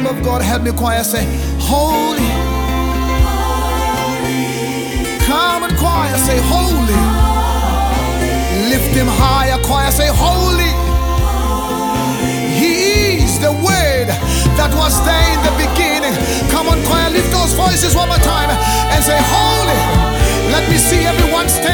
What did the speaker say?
of God, help me, choir, say, holy. Come on, choir, say, holy. Lift him higher, choir, say, holy. He is the word that was there in the beginning. Come on, choir, lift those voices one more time and say, holy. Let me see everyone stand.